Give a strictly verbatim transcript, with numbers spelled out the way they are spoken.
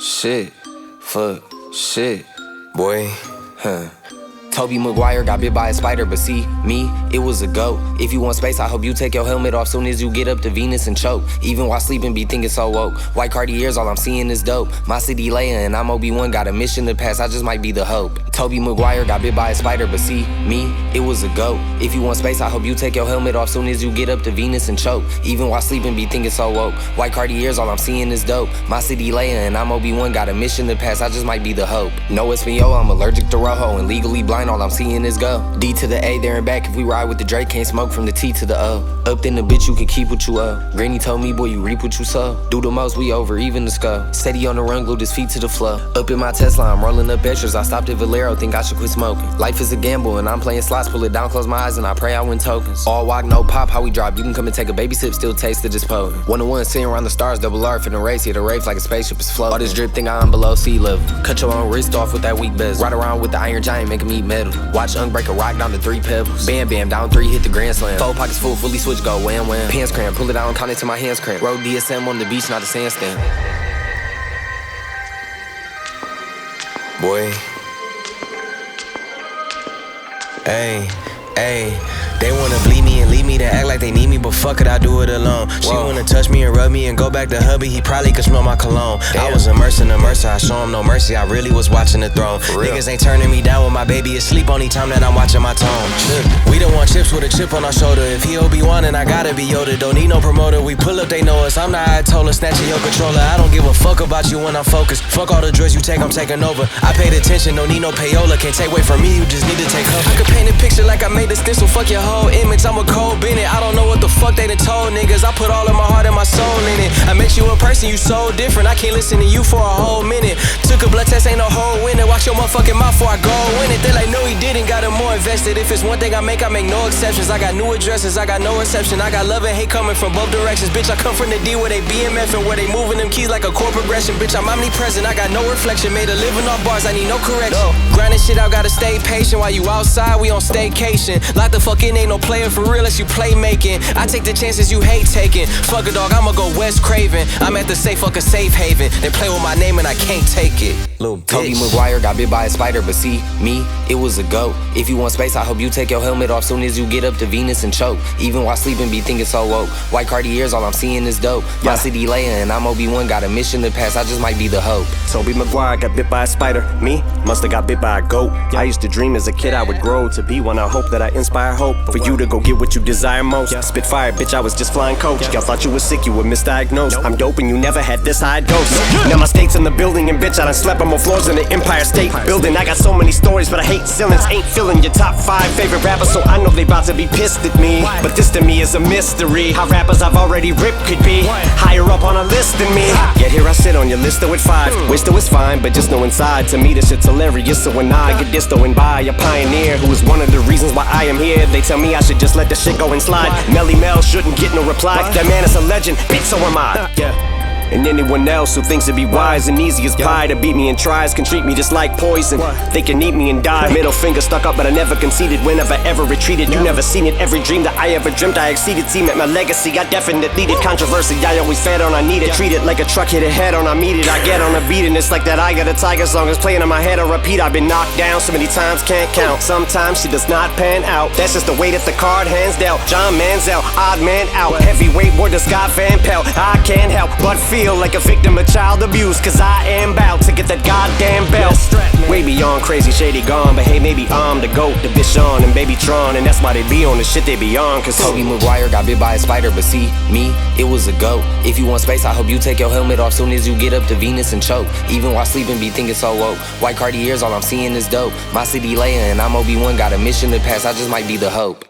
shit, fuck, shit, boy, huh. Tobey Maguire got bit by a spider, but see, me, it was a goat. If you want space, I hope you take your helmet off soon as you get up to Venus and choke. Even while sleeping, be thinking so woke. White Cartiers, all I'm seeing is dope. My city Leia and I'm Obi-Wan, got a mission to pass, I just might be the hope. Tobey Maguire got bit by a spider, but see, me, it was a goat. If you want space, I hope you take your helmet off soon as you get up to Venus and choke. Even while sleeping, be thinking so woke. White Cartiers, all I'm seeing is dope. My city Leia and I'm Obi-Wan, got a mission to pass, I just might be the hope. No Espanol, I'm allergic to Rojo, and legally blind, all I'm seeing is go. D to the A, there and back, if we ride with the Drake, can't smoke from the T to the O. Up in the bitch, you can keep what you owe. Granny told me, boy, you reap what you sow. Do the most, we over, even the skull. Steady on the run, glued his feet to the floor. Up in my Tesla, I'm rolling up extras. I stopped at Valero, think I should quit smoking. Life is a gamble, and I'm playing slots. Pull it down, close my eyes, and I pray I win tokens. All walk, no pop, how we drop. You can come and take a baby sip, still taste it, just potent. One to one, sitting around the stars, double R, finna race. Hit a race like a spaceship is floating. All this drip, think I'm below sea level. Cut your own wrist off with that weak bezel. Ride around with the Iron Giant, make him eat metal. Watch Unk break a rock down to three pebbles. Bam, bam, down three, hit the grand slam. Four pockets full, fully switch, go wham, wham. Pants cramp, pull it out, count it till my hands cramp. Road D S M on the beach, not a sandstand. Boy. Hey, hey. They wanna bleed me and leave me to act like they need me, but fuck it, I do it alone. She Whoa. wanna touch me and rub me and go back to hubby, he probably could smell my cologne. Damn. I was immersed in the mercy, I show him no mercy, I really was watching the throne. Niggas ain't turning me down when my baby is asleep on the time that I'm watching my tone. Look, we don't want chips with a chip on our shoulder. If he Obi-Wan and I gotta be Yoda, don't need no promoter, we pull up, they know us. I'm the Ayatollah, snatching your controller. I don't give a fuck about you when I'm focused. Fuck all the drugs you take, I'm taking over. I paid attention, don't need no payola, can't take away from me, you just need to take cover. I could paint a picture like I made a stencil, fuck your whole image, I'm a cold Bennett. I don't know what the fuck they done told niggas. I put all of my heart and my soul in it. I met you in person, you so different. I can't listen to you for a whole minute. Took a blood test, ain't no whole winner. Watch your motherfucking mouth before I go win it. They like, no he didn't, got him more invested. If it's one thing I make, I make no exceptions. I got new addresses, I got no reception. I got love and hate coming from both directions. Bitch, I come from the D where they B M F and where they moving them keys like a chord progression. Bitch, I'm omnipresent, I got no reflection. Made a living off bars, I need no correction. No. Grinding shit out, gotta stay patient. While you outside, we on staycation. Lock the fuck in, ain't no player for real unless you playmaking. I take the chances you hate taking. Fuck a dog, I'ma go West Craven. I'm at the safe, fuck a safe haven. They play with my name and I can't take it. Little Tobey Maguire got bit by a spider, but see, me, it was a goat. If you want space, I hope you take your helmet off soon as you get up to Venus and choke. Even while sleeping, be thinking so woke. White Cartiers, all I'm seeing is dope. My yeah. city Leia and I'm Obi-Wan, got a mission to pass, I just might be the hope. Tobey Maguire got bit by a spider. Me, musta got bit by a goat. Yeah. I used to dream as a kid I would grow to be one. I hope that I inspire hope for you to go get what you desire most. Yeah. Spit fire, bitch, I was just flying coach. Yeah. Y'all thought you was sick, you were misdiagnosed. Nope. I'm dope and you never had this high dose. Now my state's in the building and bitch, I done slept on more floors in the Empire State Building. I got so many stories, but I hate ceilings. Ain't feeling your top five favorite rappers, so I know they about to be pissed at me. But this to me is a mystery. How rappers I've already ripped could be higher up on a list than me. Yet here I sit on your list though at five. Wish though it's fine, but just know inside to me this shit's hilarious. So when I get dissed and by a pioneer who is one of the reasons why I am here, they tell me I should just let the shit go and slide. Melly Mel shouldn't get no reply. That man is a legend, bitch, so am I. Yeah. And anyone else who thinks it'd be wise and easy as pie to beat me and tries can treat me just like poison. They can eat me and die. Middle finger stuck up, but I never conceded whenever ever retreated. You never seen it, every dream that I ever dreamt I exceeded. Cement my legacy, I definitely needed controversy. I always fed on, I need it. Treat it like a truck hit a head on, I meet it. I get on a beat and it's like that I got a tiger song is playing in my head on repeat. I've been knocked down so many times, can't count. Sometimes she does not pan out. That's just the way that the card hands dealt. John Manziel, odd man out. Heavyweight war to Scott Van Pelt. I can't help but feel like a victim of child abuse, cause I am bout to get that goddamn belt. Way beyond crazy, shady gone, but hey, maybe I'm the GOAT, the Bichon and Baby Tron, and that's why they be on the shit they be on. Cause Tobey Maguire got bit by a spider, but see, me, it was a goat. If you want space, I hope you take your helmet off soon as you get up to Venus and choke. Even while sleeping, be thinking so woke. White Cartiers, all I'm seeing is dope. My city Leia and I'm Obi-Wan, got a mission to pass, I just might be the hope.